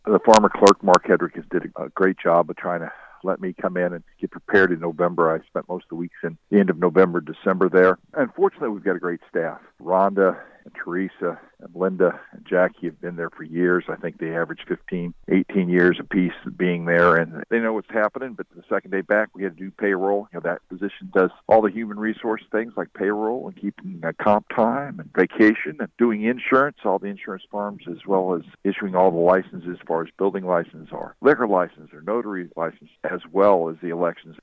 The former clerk, Mark Hedrick, did a great job of trying to let me come in and get prepared in November. I spent most of the weeks in the end of November, December there. And fortunately, we've got a great staff. Rhonda and Teresa and Linda and Jackie have been there for years. I think they average 15, 18 years apiece being there, and they know what's happening. But the second day back, we had to do payroll. That position does all the human resource things like payroll and keeping comp time and vacation and doing insurance, all the insurance firms, as well as issuing all the licenses as far as building license or liquor license or notary license, as well as the elections.